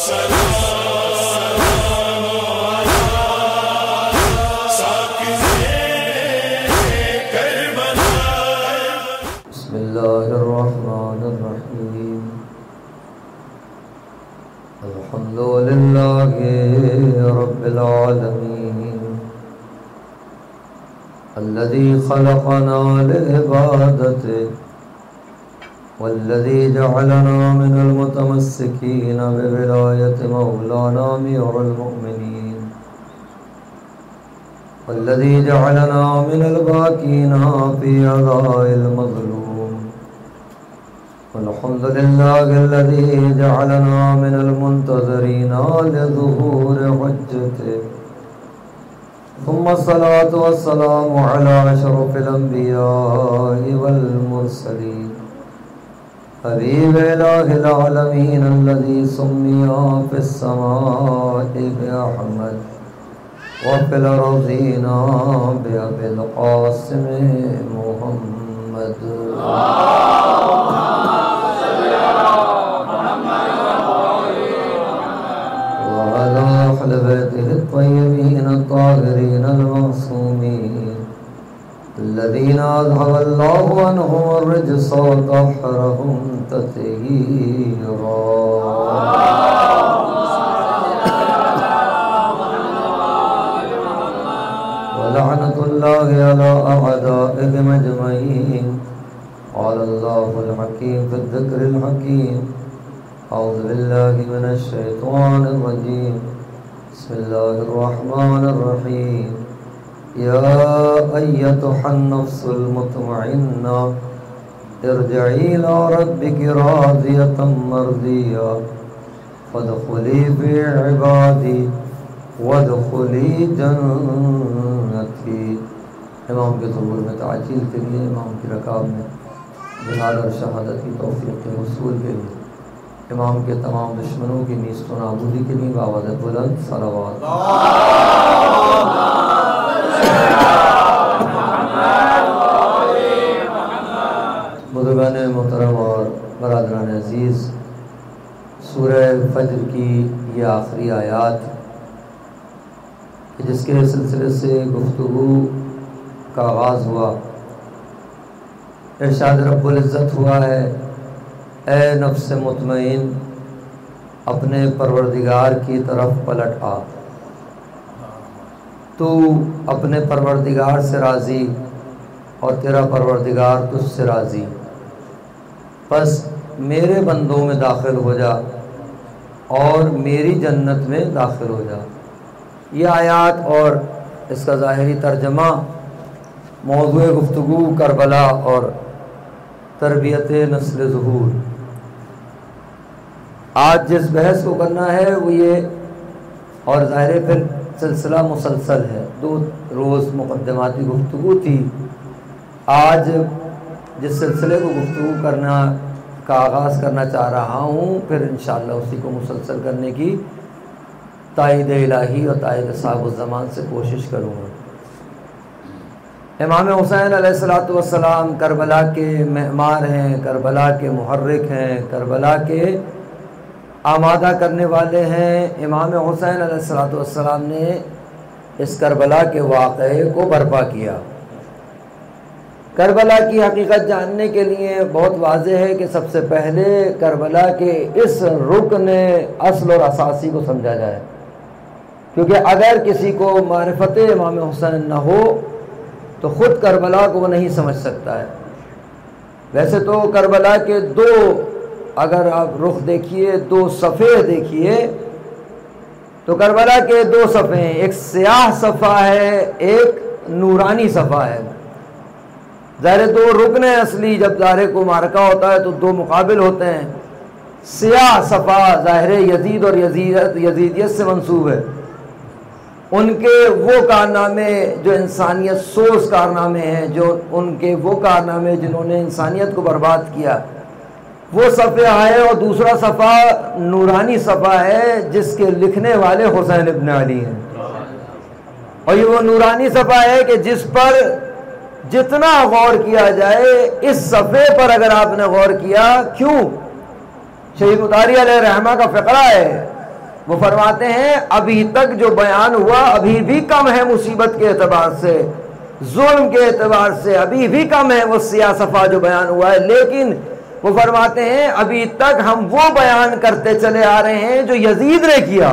बिस्मिल्लाहिर्रहमानिर्रहीम। अल्हम्दुलिल्लाहि रब्बिल आलमीन अल्लज़ी खलक़ना लिइबादतिही वल्लज़ी जअलना मिनल मुतमस्सिकीन बिविलायति मौलाना अमीरुल मुमिनीन वल्लज़ी जअलना मिनल बाक़ीना फ़ी अज़ाइल मज़लूम अल्हम्दुलिल्लाहिल्लज़ी जअलना मिनल मुंतज़िरीना लिज़ुहूरि हुज्जतिही सुम्मा अस्सलातु वस्सलामु अला अशरफिल अंबिया'i वल मुरसलीन हबीब इलाहिल आलमीन अल्लज़ी सुम्मिया फिस समा'i बिअहमद व फिल अर्ज़ीना बिअबिल क़ासिम मुहम्मद। الطيبين الطاهرين المعصومين الذين أذهب الله عنهم الرجس وطهرهم تطهيرا ولعنة الله على أعدائهم أجمعين. قال الله الحكيم في الذكر الحكيم أعوذ بالله من الشيطان الرجيم بسم الله الرحمن الرحيم يا أيتها النفس المطمئنة ارجعي إلى ربك راضية مرضية فادخلي في عبادي وادخلي जन्नती। इमाम के ज़ुहूर में ताजील के लिए, इमाम की रकाब में जलाल और शहादत की तौफीक के हुसूल के लिए, इमाम के तमाम दुश्मनों की नीस्त व नाबूदी के लिए बावज़ बुलंद सलावत। बुज़ुर्गान मोहतरम और बरादरान अज़ीज़, सूरह फज्र की ये आखिरी आयात जिसके सिलसिले से गुफ्तगू का आगाज़ हुआ, इरशाद रब्बुल इज़्ज़त हुआ है, ए नफ्स मुतमईन अपने परवरदिगार की तरफ पलट आ। तू अपने परवरदिगार से राज़ी और तेरा परवरदिगार तुझसे राज़ी, बस मेरे बंदों में दाखिल हो जा और मेरी जन्नत में दाखिल हो जा। ये आयात और इसका ज़ाहिरी तर्जमा मौज़ूए गुफ्तगू करबला और तरबियत नस्ल ज़ुहूर। आज जिस बहस को करना है वो ये, और ज़ाहिर फिर सिलसिला मुसलसल है, 2 रोज़ मुक़द्दमाती गुफ्तगू थी। आज जिस सिलसिले को गुफ्तगू करना का आगाज़ करना चाह रहा हूँ, फिर इंशाअल्लाह उसी को मुसलसल करने की ताईद इलाही और ताईद साहिब-उज़्ज़मान से कोशिश करूँगा। इमाम हुसैन अलैहिस्सलातु वस्सलाम करबला के मेहमान हैं, करबला के मुहर्रिक हैं, करबला के आमादा करने वाले हैं। इमाम हुसैन अलैहिस्सलातु वस्सलाम ने इस करबला के वाक़े को बर्पा किया। करबला की हकीकत जानने के लिए बहुत वाज़ेह है कि सबसे पहले करबला के इस रुकन असल और असासी को समझा जाए, क्योंकि अगर किसी को मारिफत इमाम हुसैन न हो तो ख़ुद करबला को वो नहीं समझ सकता है। वैसे तो करबला के 2, अगर आप रुख देखिए, 2 सफ़े देखिए तो करबला के 2 सफ़े हैं, एक स्याह सफ़ा है, एक नूरानी सफ़ा है। ज़ाहिर 2 रुकन असली, जब ज़ाहिर को मारका होता है तो 2 मुकाबिल होते हैं। स्याह सफ़ा ज़ाहिर यजीद और यजीदियत से मंसूब है। उनके वो कारनामे जो इंसानियत सोज कारनामे हैं, जो उनके वो कारनामे जिन्होंने इंसानियत को बर्बाद किया, वो सफ़ा है। और दूसरा सफ़ा नूरानी सफ़ा है जिसके लिखने वाले हुसैन इब्न अली हैं। और ये वो नूरानी सफ़ा है कि जिस पर जितना गौर किया जाए, इस सफ़े पर अगर आपने गौर किया, क्यों शहीद मुतारी अलैहि रहमा का फ़िक्रा है वो फरमाते हैं अभी तक जो बयान हुआ अभी भी कम है मुसीबत के एतबार से, जुल्म के एतबार से अभी भी कम है वो सियासफा जो बयान हुआ है, लेकिन वो फरमाते हैं अभी तक हम वो बयान करते चले आ रहे हैं जो यजीद ने किया।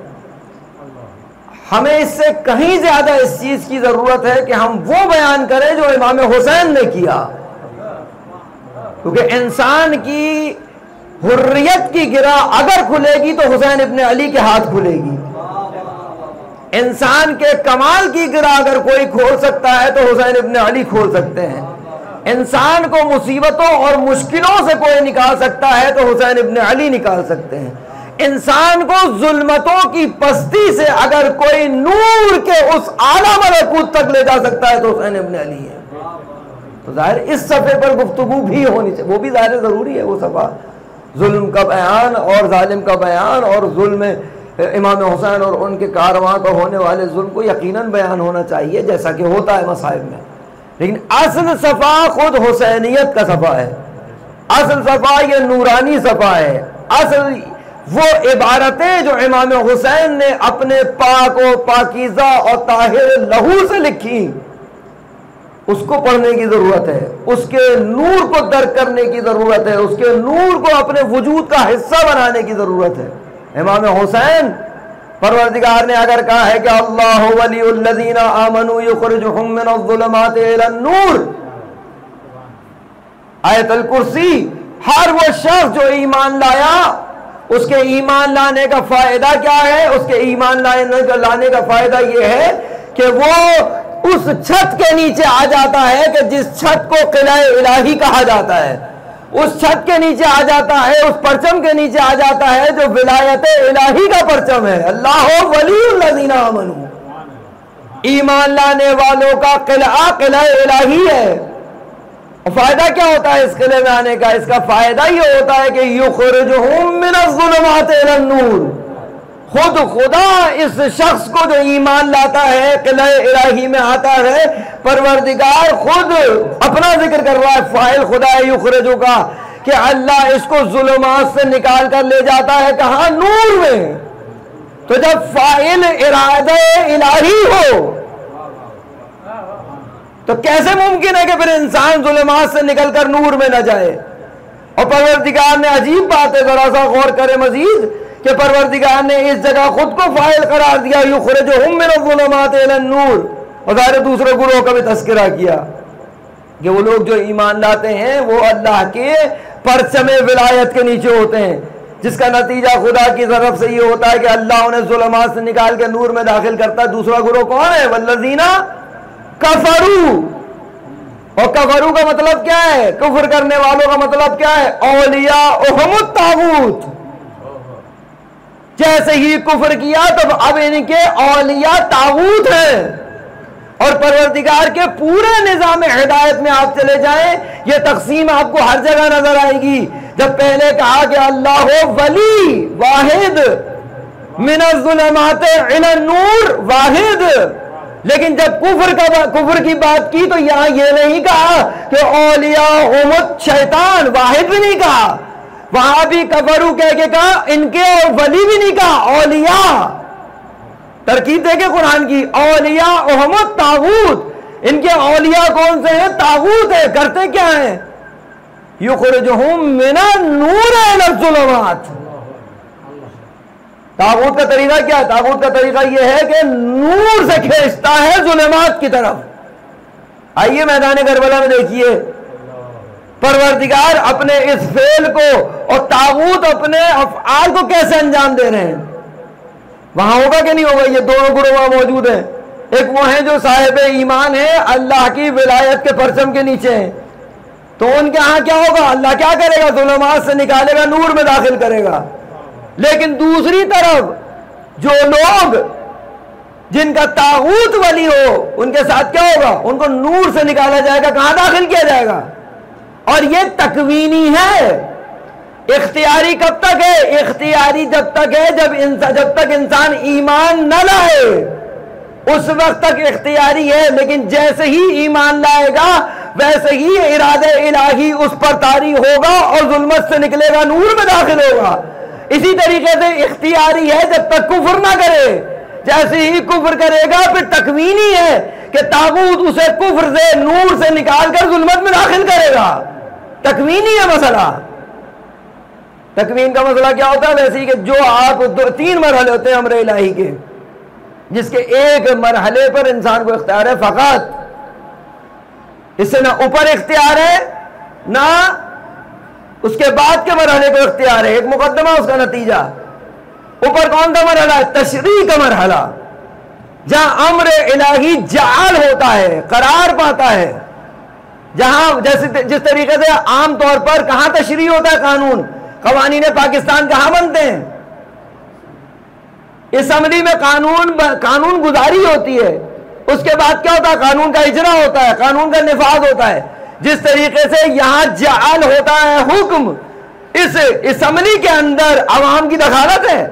हमें इससे कहीं ज्यादा इस चीज की जरूरत है कि हम वो बयान करें जो इमाम हुसैन ने किया, क्योंकि इंसान की हुर्रियत की गिरा अगर खुलेगी तो हुसैन इब्ने अली के हाथ खुलेगी। इंसान के कमाल की गिरा अगर कोई खोल सकता है तो हुसैन इब्ने अली खोल सकते हैं। इंसान को मुसीबतों और मुश्किलों से कोई निकाल सकता है तो हुसैन इब्ने अली निकाल सकते हैं। इंसान को जुल्मतों की पस्ती से अगर कोई नूर के उस आला मलकूत तक ले जा सकता है तो हुसैन इब्ने अली है। तो जाहिर इस सफ़े पर गुफ्तगू भी होनी चाहिए, वो भी जाहिर ज़रूरी है। वो सफ़ा जुल्म का बयान और जालिम का बयान और जुल्म इमाम हुसैन और उनके कारवां पर होने वाले जुल्म को यकीनन बयान होना चाहिए, जैसा कि होता है मसाइब में। लेकिन असल सफ़ा खुद हुसैनियत का सफ़ा है, असल सफ़ा ये नूरानी सफ़ा है। असल वो इबारतें जो इमाम हुसैन ने अपने पाक और पाकीज़ा और ताहिर लहू से लिखी, उसको पढ़ने की जरूरत है, उसके नूर को दर्क करने की जरूरत है, उसके नूर को अपने वजूद का हिस्सा बनाने की जरूरत है। इमाम हुसैन परवरदिगार ने अगर कहा है कि अल्लाहु वलियुल्लज़ीना आमनू युखरिजुहुम मिनज़्ज़ुलुमाति इलन-नूर, आयतुल कुर्सी, हर वो शख्स जो ईमान लाया उसके ईमान लाने का फायदा क्या है? उसके ईमान लाने का फायदा ये है कि वो उस छत के नीचे आ जाता है कि जिस छत को किला-ए इलाही कहा जाता है, उस छत के नीचे आ जाता है, उस परचम के नीचे आ जाता है जो विलायत इलाही का परचम है। अल्लाहु वलियुल्लज़ीना आमनू, ईमान लाने वालों का किला-ए इलाही है। और फायदा क्या होता है इस किले में आने का? इसका फायदा ये होता है कि युखरिजुहुम मिनज़्ज़ुलुमाति इलन-नूर, खुद खुदा इस शख्स को जो ईमान लाता है किला-ए इलाही में आता है, परवरदिगार खुद अपना जिक्र कर रहा है, फाइल खुदा है युखरिजु का, कि अल्लाह इसको जुल्मात से निकाल कर ले जाता है कहाँ? नूर में। तो जब फाइल इरादे इलाही हो तो कैसे मुमकिन है कि फिर इंसान जुल्मात से निकलकर नूर में न जाए? और परवरदिगार ने अजीब बात है, जरा सा गौर करे मजीद, कि परवरदिगार ने इस जगह खुद को फाइल करार दिया युखरिजुहुम मिनज़्ज़ुलुमाति इलन-नूर, और ज़ाहिर दूसरे गुरोह का भी तस्करा किया कि वो लोग जो ईमान लाते हैं वो अल्लाह के परचमे विलायत के नीचे होते हैं, जिसका नतीजा खुदा की तरफ से ये होता है कि अल्लाह उन्हें जुल्मात से निकाल के नूर में दाखिल करता है। दूसरा गुरोह कौन है? वल्लज़ीना कफरू। और कफरू का मतलब क्या है? कुफ्र करने वालों का मतलब क्या है? औलियाउहुमुत तागूत। जैसे ही कुफ्र किया तब अब इनके औलिया तागूत हैं। और परवरदिगार के पूरे निज़ाम हिदायत में आप चले जाएं, ये तकसीम आपको हर जगह नजर आएगी। जब पहले कहा कि अल्लाह वली वाहिद, मिनज़्ज़ुलुमाति इलन-नूर वाहिद, लेकिन जब कुफ्र की बात की तो यहां ये नहीं कहा कि औलियाउहुमुत शैतान, वाहिद भी नहीं कहा, वहां भी कफरू कह के कहा, इनके और वली भी नहीं कहा, औलिया। तरकीब देखे कुरान की, औलियाउहुमुत तागूत, इनके औलिया कौन से हैं? तागूत है। करते क्या है? युखरिजुहुम मिनन-नूर इलज़-ज़ुलुमात। तागूत का तरीका क्या है? तागूत का तरीका यह है कि नूर से खींचता है जुल्मात की तरफ। आइए मैदान करबला में देखिए परवरदिगार अपने इस फेल को और तागूत अपने अफ़आल को कैसे अंजाम दे रहे हैं। वहां होगा कि नहीं होगा? ये दोनों गुरोह वहां मौजूद हैं। एक वो है जो साहिब ईमान है, अल्लाह की विलायत के परचम के नीचे हैं, तो उनके यहां क्या होगा? अल्लाह क्या करेगा? जुल्मात से निकालेगा, नूर में दाखिल करेगा। लेकिन दूसरी तरफ जो लोग जिनका तागूत वली हो, उनके साथ क्या होगा? उनको नूर से निकाला जाएगा, कहां दाखिल किया जाएगा? और ये तकवीनी है। इख्तियारी कब तक है? इख्तियारी जब तक है जब तक इंसान ईमान न लाए, उस वक्त तक इख्तियारी है। लेकिन जैसे ही ईमान लाएगा वैसे ही इरादे इलाही उस पर तारी होगा और जुल्मत से निकलेगा, नूर में दाखिल होगा। इसी तरीके से इख्तियारी है जब तक कुफ्र ना करे। जैसे ही कुफ्र करेगा फिर तकवीनी है कि तागूत उसे कुफ्र से, नूर से निकाल कर जुल्मत में दाखिल करेगा। तकवीनी है मसला। तकवीन का मसला क्या होता है? वैसे ही कि जो आप 3 मरहले होते हैं अमर इलाही के, जिसके एक मरहले पर इंसान को इख्तियार है फकत, इससे ना ऊपर इख्तियार है ना उसके बाद के मरहले को इख्तियार है। एक मुकद्दमा उसका नतीजा। ऊपर कौन सा मरहला है? तशरीह का मरहला, जहां अम्र इलाही जाल होता है, करार पाता है। जहां जैसे जिस तरीके से आम तौर पर कहां तशरीह होता है, कानून, कवानीन पाकिस्तान कहां बनते हैं? असम्बली में कानून गुजारी होती है। उसके बाद क्या होता है? कानून का इजरा होता है, कानून का निफाज होता है। जिस तरीके से यहां जाल होता है हुक्म, इस असम्बली के अंदर अवाम की दखालत है।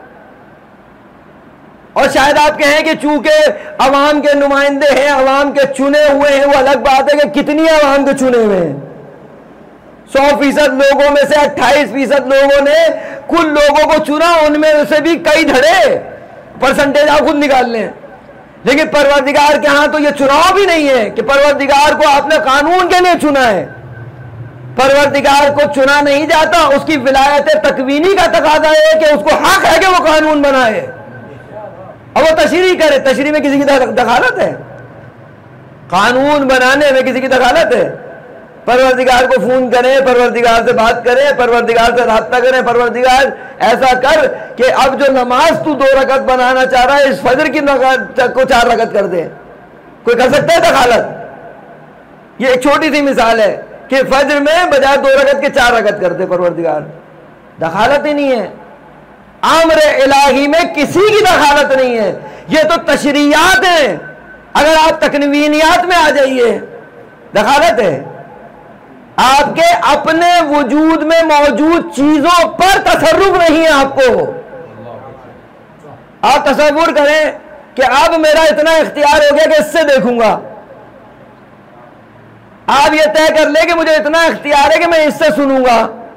और शायद आप कहें कि चूंकि अवाम के नुमाइंदे हैं, अवाम के चुने हुए हैं, वो अलग बात है कि कितनी अवाम के चुने हुए हैं। 100% लोगों में से 28% लोगों ने कुल लोगों को चुना, उनमें से भी कई धड़े परसेंटेज आप खुद निकाल लें। लेकिन परवरदिगार के यहां तो ये चुनाव भी नहीं है कि परवरदिगार को आपने कानून के लिए चुना है। परवरदिगार को चुना नहीं जाता, उसकी विलायत तकवीनी का तकाजा है कि उसको हक है कि वो कानून बनाए। अब वो तशरीह करे, तशरीह में किसी की दखालत है? कानून बनाने में किसी की दखालत है? परवरदिगार को फोन करें, परवरदिगार से बात करें, परवरदिगार से राब्ता करें, परवरदिगार ऐसा कर कि अब जो नमाज तू 2 रकत बनाना चाह रहा है, इस फजर की को 4 रकत कर दे। कोई कर सकता है दखालत? ये एक छोटी सी मिसाल है कि फजर में बजाय 2 रकत के 4 रकत कर दे परवरदिगार। दखालत ही नहीं है। आमरे इलाही में किसी की दखालत नहीं है। ये तो तशरीयात है। अगर आप तकवीनियात में आ जाइए, दखालत है। आपके अपने वजूद में मौजूद चीजों पर तसर्रुफ नहीं है आपको। आप तसव्वुर करें कि अब मेरा इतना इख्तियार हो गया कि इससे देखूंगा। आप ये तय कर ले कि मुझे इतना इख्तियार है कि मैं इससे सुनूंगा।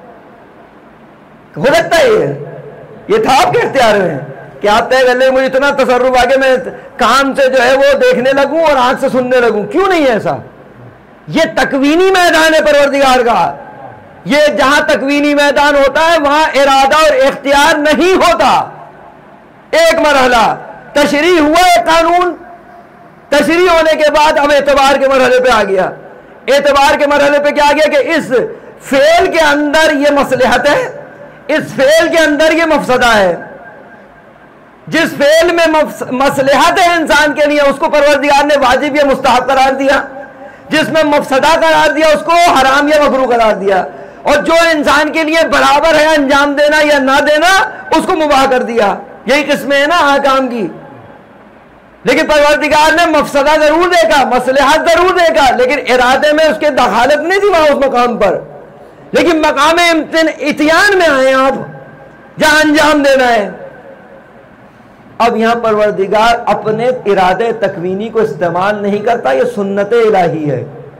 हो सकता है ये था आपके इख्तियार में कि आप तय कर ले मुझे इतना तसर्रुफ आ गया, मैं कान से जो है वो देखने लगूं और आंख से सुनने लगूं। क्यों नहीं है ऐसा? ये तकवीनी मैदान है परवरदिगार का। ये जहां तकवीनी मैदान होता है वहां इरादा और इख्तियार नहीं होता। एक मरहला तशरीह हुआ है कानून, तशरीह होने के बाद अब एतबार के मरहले पे आ गया। एतबार के मरहले पे क्या आ गया कि इस फेल के अंदर ये मसलहत है, इस फेल के अंदर ये मफसदा है। जिस फेल में मसलहत है इंसान के लिए, उसको परवरदिगार ने वाजिब या मुस्तहब करार दिया। जिसमें मफसदा करार दिया, उसको हराम या मकरूह करार दिया। और जो इंसान के लिए बराबर है अंजाम देना या ना देना, उसको मुबाह कर दिया। यही किस्में है ना अहकाम की। लेकिन परवरदिगार ने मफसदा जरूर देखा, मसलहत जरूर देखा, लेकिन इरादे में उसके दखालत नहीं थी वहां उस मकाम पर। लेकिन मकाम इत्यान में आए आप, जहां अंजाम देना है। अब यहां परवरदिगार अपने इरादे तकवीनी को इस्तेमाल नहीं करता। यह सुन्नत इलाही है।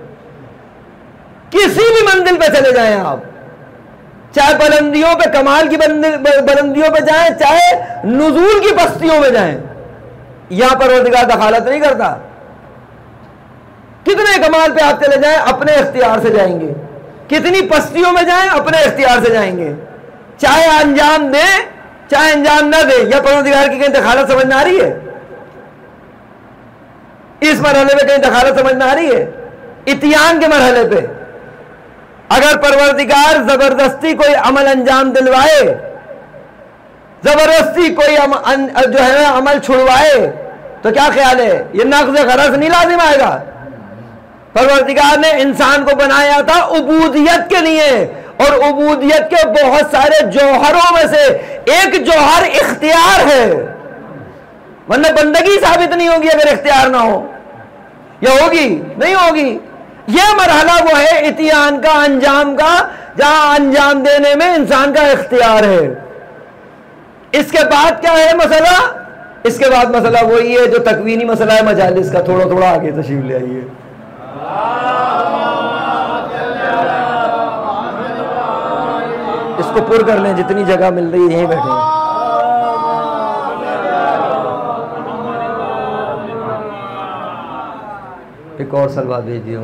किसी भी मंजिल पे चले जाएं आप, चाहे बुलंदियों पे, कमाल की बुलंदियों पे जाएं, चाहे नुज़ूल की पस्तियों में जाएं, यहां परवरदिगार दखालत नहीं करता। कितने कमाल पे आप चले जाएं, अपने इख्तियार से जाएंगे। कितनी पस्तियों में जाएं, अपने इख्तियार से जाएंगे। चाहे अंजाम दें चाहे अंजाम न दे, या परवरदिगार की कहीं दखालत समझ में आ रही है? इस मरहले में कहीं दखालत समझ में आ रही है? इत्यान के मरहले पे अगर परवरदिगार जबरदस्ती कोई अमल अंजाम दिलवाए, जबरदस्ती कोई जो है अमल छुड़वाए, तो क्या ख्याल है? ये नक़्ज़ गरज़ नहीं लाजिम आएगा? परवरदिगार ने इंसान को बनाया था उबूदियत के लिए, और उबूदियत के बहुत सारे जौहरों में से एक जौहर इख्तियार है। वरना बंदगी साबित नहीं होगी अगर इख्तियार ना हो। या होगी? नहीं होगी। यह मरहला वो है इत्यान का, अंजाम का, जहां अंजाम देने में इंसान का इख्तियार है। इसके बाद क्या है मसला? इसके बाद मसला वही है जो तकवीनी मसला है मजालिस का। थोड़ा थोड़ा आगे तशरीफ ले आइए। उसको पुर कर लें, जितनी जगह मिल रही है यहीं बैठे हैं। एक और सलवा भेजिए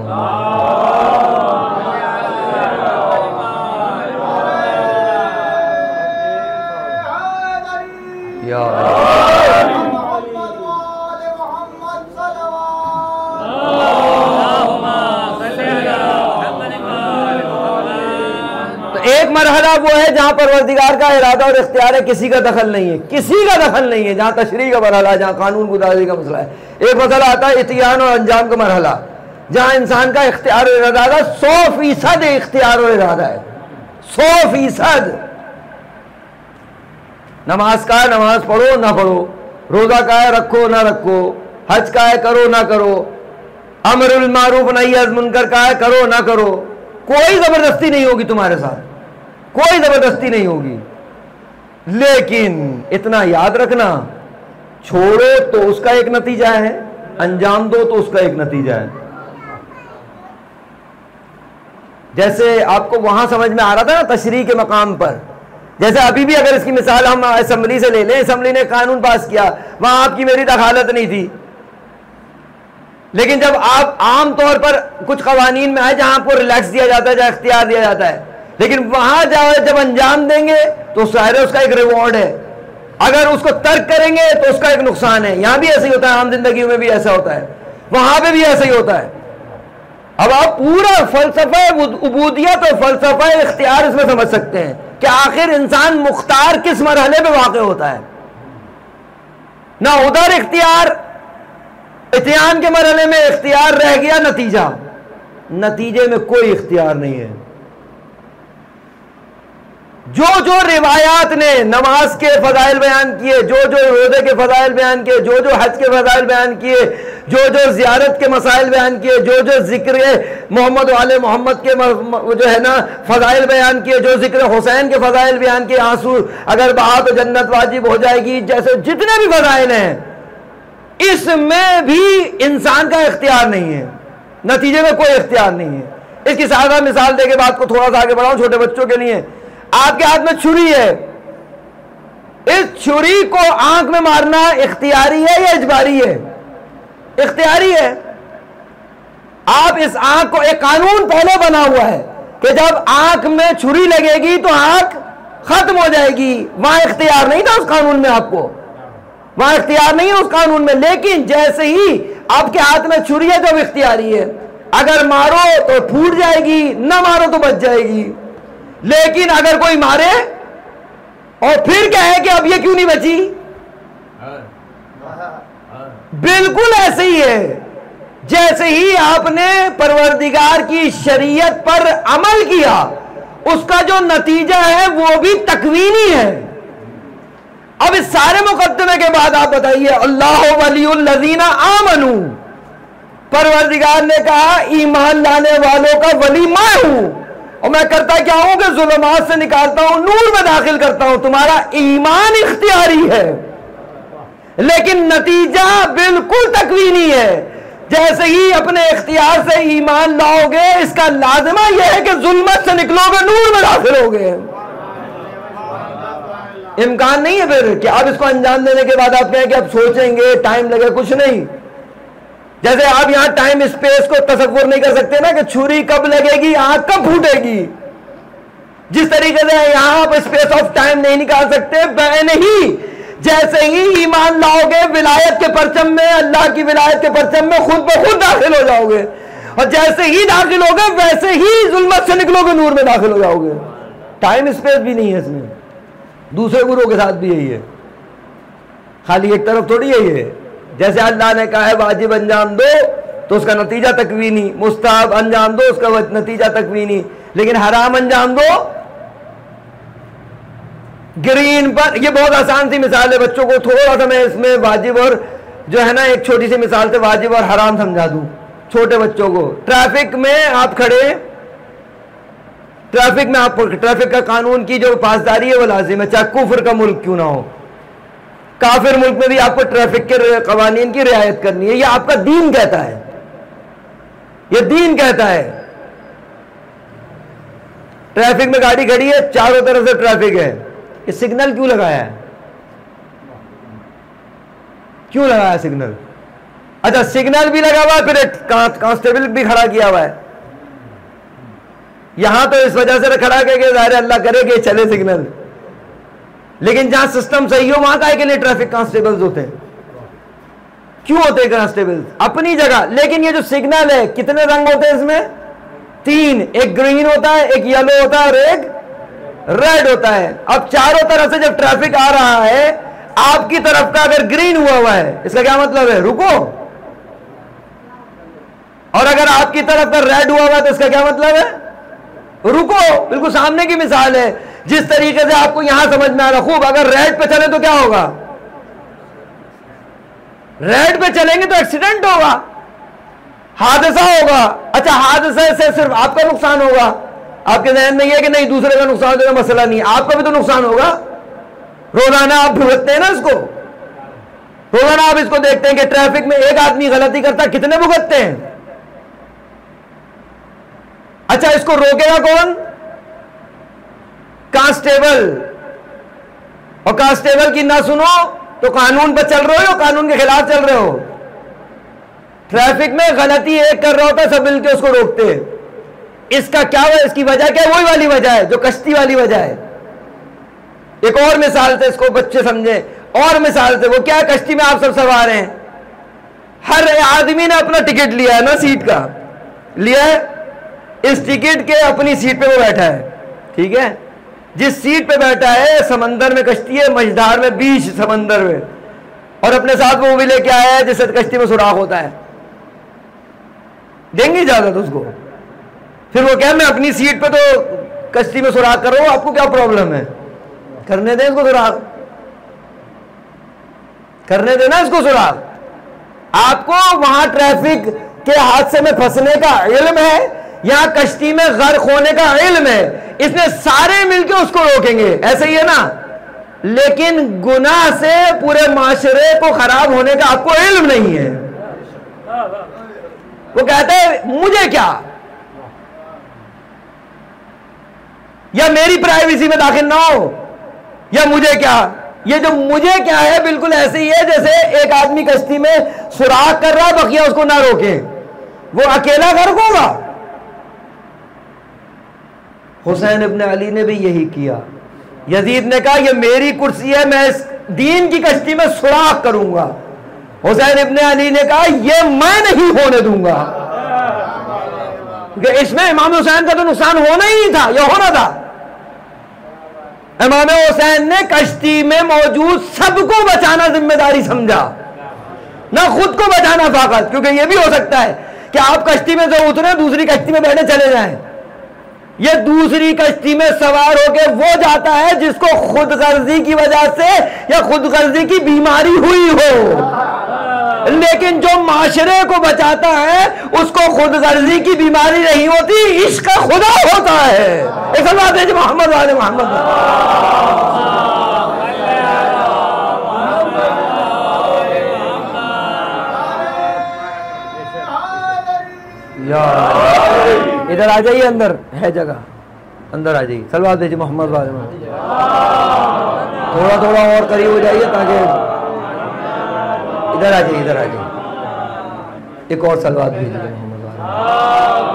या एक मरहला वो है जहां परवरदिगार का इरादा और इख्तियार है, किसी का दखल नहीं है, किसी का दखल नहीं है, जहां तशरीह का मरहला, जहां कानून गुदारी का मसला है। एक मसला आता है इतियान और अंजाम का मरहला, जहां इंसान का इख्तियार और इरादा 100% इख्तियार और इरादा है, 100%। नमाज का है, नमाज पढ़ो ना पढ़ो, रोजा का है, रखो ना रखो, हज का है, करो ना करो, अमरुल मारूफ नही अनिल मुनकर का है, करो ना करो, कोई जबरदस्ती नहीं होगी तुम्हारे साथ, कोई जबरदस्ती नहीं होगी। लेकिन इतना याद रखना, छोड़ो तो उसका एक नतीजा है, अंजाम दो तो उसका एक नतीजा है। जैसे आपको वहां समझ में आ रहा था ना तशरीह के मकाम पर, जैसे अभी भी अगर इसकी मिसाल हम असेंबली से ले लें, असेंबली ने कानून पास किया, वहां आपकी मेरी दखालत नहीं थी, लेकिन जब आप आम तौर पर कुछ कवानीन में आए जहां आपको रिलैक्स दिया जाता है, जहां इख्तियार दिया जाता है, लेकिन वहां जब अंजाम देंगे तो शायद उसका एक रिवॉर्ड है, अगर उसको तर्क करेंगे तो उसका एक नुकसान है। यहां भी ऐसे ही होता है, आम जिंदगी में भी ऐसा होता है, वहां पे भी ऐसा ही होता है। अब आप पूरा फलसफा उबूदियत और फलसफा इख्तियार इसमें समझ सकते हैं कि आखिर इंसान मुख्तार किस मरहले पे वाक़ होता है। ना उधर इख्तियार, इत्यान के मरहले में इख्तियार रह गया, नतीजे में कोई इख्तियार नहीं है। जो जो रिवायात ने नमाज के फजाइल बयान किए, जो जो रोजे के फजाइल बयान किए, जो जो हज के फजाइल बयान किए, जो जो जियारत के मसाइल बयान किए, जो जो जिक्र मोहम्मद वाले मोहम्मद के जो है ना फजाइल बयान किए, जो जिक्र हुसैन के फजाइल बयान किए, आंसू अगर बहा तो जन्नत वाजिब हो जाएगी, जैसे जितने भी फजाइल हैं, इसमें भी इंसान का इख्तियार नहीं है, नतीजे में कोई इख्तियार नहीं है। इसकी सादा मिसाल देके बात को थोड़ा सा आगे बढ़ाऊं छोटे बच्चों के लिए। आपके हाथ में छुरी है, इस छुरी को आंख में मारना इख्तियारी है या इजबारी है? इख्तियारी है। आप इस आंख को, एक कानून पहले बना हुआ है कि जब आंख में छुरी लगेगी तो आंख खत्म हो जाएगी, वहां इख्तियार नहीं था उस कानून में, आपको वहां इख्तियार नहीं है उस कानून में। लेकिन जैसे ही आपके हाथ में छुरी है, जब इख्तियारी है, अगर मारो तो फूट जाएगी, ना मारो तो बच जाएगी। लेकिन अगर कोई मारे और फिर क्या है कि अब ये क्यों नहीं बची, बिल्कुल ऐसे ही है। जैसे ही आपने परवरदिगार की शरीयत पर अमल किया, उसका जो नतीजा है वो भी तकवीनी है। अब इस सारे मुकद्दमे के बाद आप बताइए, अल्लाह वलियुल लज़ीना आमनू, परवरदिगार ने कहा ईमान लाने वालों का वली मैं हूं, और मैं करता क्या हूं कि जुल्मात से निकालता हूं, नूर में दाखिल करता हूं। तुम्हारा ईमान इख्तियारी है, लेकिन नतीजा बिल्कुल तकवीनी है। जैसे ही अपने इख्तियार से ईमान लाओगे, इसका लाजिमा यह है कि जुल्मत से निकलोगे, नूर में दाखिल होगे। इम्कान नहीं है फिर कि आप इसको अंजाम देने के बाद आप कहें कि अब सोचेंगे, टाइम लगे, कुछ नहीं। जैसे आप यहां टाइम स्पेस को तसव्वुर नहीं कर सकते ना कि छुरी कब लगेगी, आंख कब फूटेगी, जिस तरीके से यहां आप स्पेस ऑफ टाइम नहीं निकाल सकते, वैसे ही जैसे ही ईमान लाओगे विलायत के परचम में, अल्लाह की विलायत के परचम में खुद ब खुद दाखिल हो जाओगे, और जैसे ही दाखिल होगे वैसे ही जुल्मत से निकलोगे, नूर में दाखिल हो जाओगे। टाइम स्पेस भी नहीं है इसमें। दूसरे गुरुओं के साथ भी यही है, खाली एक तरफ थोड़ी यही है। जैसे अल्लाह ने कहा है वाजिब अंजाम दो तो उसका नतीजा तकवीनी, मुस्ताहब अंजाम दो उसका नतीजा तकवीनी, लेकिन हराम अंजाम दो ग्रीन पर। ये बहुत आसान सी मिसाल है, बच्चों को थोड़ा सा मैं इसमें वाजिब और जो है ना एक छोटी सी मिसाल से वाजिब और हराम समझा दूं छोटे बच्चों को। ट्रैफिक में आप खड़े, ट्रैफिक में आप, ट्रैफिक का कानून की जो पासदारी है वो लाजिम है, चाहे कुफ्र का मुल्क क्यों ना हो। काफिर मुल्क में भी आपको ट्रैफिक के कवानीन की रियायत करनी है, ये आपका दीन कहता है, ये दीन कहता है। ट्रैफिक में गाड़ी खड़ी है, चारों तरफ से ट्रैफिक है, ये सिग्नल क्यों लगाया है? क्यों लगाया सिग्नल? अच्छा, सिग्नल भी लगा हुआ है, फिर कांस्टेबल भी खड़ा किया हुआ है। यहां तो इस वजह से खड़ा करके जाहिर अल्लाह करे कि चले सिग्नल, लेकिन जहां सिस्टम सही हो वहां काहे के लिए ट्रैफिक कांस्टेबल्स होते हैं? क्यों होते हैं कांस्टेबल्स? अपनी जगह। लेकिन ये जो सिग्नल है, कितने रंग होते हैं इसमें? 3, एक ग्रीन होता है, एक येलो होता है और एक रेड होता है। अब चारों तरफ से जब ट्रैफिक आ रहा है, आपकी तरफ का अगर ग्रीन हुआ है, इसका क्या मतलब है? रुको। और अगर आपकी तरफ का रेड हुआ है तो इसका क्या मतलब है? रुको। बिल्कुल सामने की मिसाल है। जिस तरीके से आपको यहां समझ में आ रहा, खूब, अगर रेड पे चले तो क्या होगा? रेड पे चलेंगे तो एक्सीडेंट होगा, हादसा होगा। अच्छा, हादसे से सिर्फ आपका नुकसान होगा? आपके ध्यान में यह कि नहीं दूसरे का नुकसान होगा, मसला नहीं, आपका भी तो नुकसान होगा। रोजाना आप भुगतते हैं ना इसको, रोजाना आप इसको देखते हैं कि ट्रैफिक में एक आदमी गलती करता, कितने भुगतते हैं? अच्छा, इसको रोकेगा कौन? कांस्टेबल। और कांस्टेबल की ना सुनो तो कानून पर चल रहे हो या कानून के खिलाफ चल रहे हो? ट्रैफिक में गलती एक कर रहा होता है, सब मिलकर उसको रोकते हैं। इसका क्या है? इसकी वजह क्या है? वही वाली वजह है जो कश्ती वाली वजह है। एक और मिसाल से इसको बच्चे समझे, और मिसाल से, वो क्या है? कश्ती में आप सब सवार हैं, हर आदमी ने अपना टिकट लिया है ना, सीट का लिया है, इस टिकट के अपनी सीट पे वो बैठा है, ठीक है? जिस सीट पे बैठा है, समंदर में कश्ती है, मझधार में, बीच समंदर में, और अपने साथ वो भी लेके आया है जिससे कश्ती में सुराख होता है। देंगे इजाजत उसको? फिर वो क्या, मैं अपनी सीट पे तो कश्ती में सुराख कर रहा हूं, आपको क्या प्रॉब्लम है? करने दें इसको सुराख, करने देना इसको सुराख। आपको वहां ट्रैफिक के हादसे में फंसने का इल्म है, यहां कश्ती में गर्क होने का इल्म है, इसने सारे मिलकर उसको रोकेंगे, ऐसे ही है ना? लेकिन गुनाह से पूरे माशरे को खराब होने का आपको इल्म नहीं है। वो कहते हैं मुझे क्या, या मेरी प्राइवेसी में दाखिल ना हो, या मुझे क्या। ये जो मुझे क्या है बिल्कुल ऐसे ही है जैसे एक आदमी कश्ती में सुराख कर रहा है, बकिया उसको ना रोके, वो अकेला गर्क होगा। हुसैन इब्न अली ने भी यही किया। यजीद ने कहा ये मेरी कुर्सी है, मैं इस दीन की कश्ती में सुराख करूंगा। हुसैन इब्न अली ने कहा ये मैं नहीं होने दूंगा, क्योंकि इसमें इमाम हुसैन का तो नुकसान होना ही नहीं था, यह होना था। इमाम हुसैन ने कश्ती में मौजूद सबको बचाना जिम्मेदारी समझा, ना खुद को बचाना फाकत, क्योंकि यह भी हो सकता है कि आप कश्ती में से उतरे, दूसरी कश्ती में बैठे चले जाएं। ये दूसरी कश्ती में सवार होकर वो जाता है जिसको खुदगर्जी की वजह से या खुदगर्जी की बीमारी हुई हो, लेकिन जो माशरे को बचाता है उसको खुदगर्जी की बीमारी नहीं होती, इश्क खुदा होता है। एक सलात है मोहम्मद वाले मोहम्मद। इधर आ जाइए, अंदर है जगह, अंदर आ जाइए, सलवात भेजिए मोहम्मद वाले में। थोड़ा थोड़ा और करीब हो जाइए ताकि इधर आ जाइए, इधर आ जाइए। एक और सलवात भेजिए मोहम्मद वाले।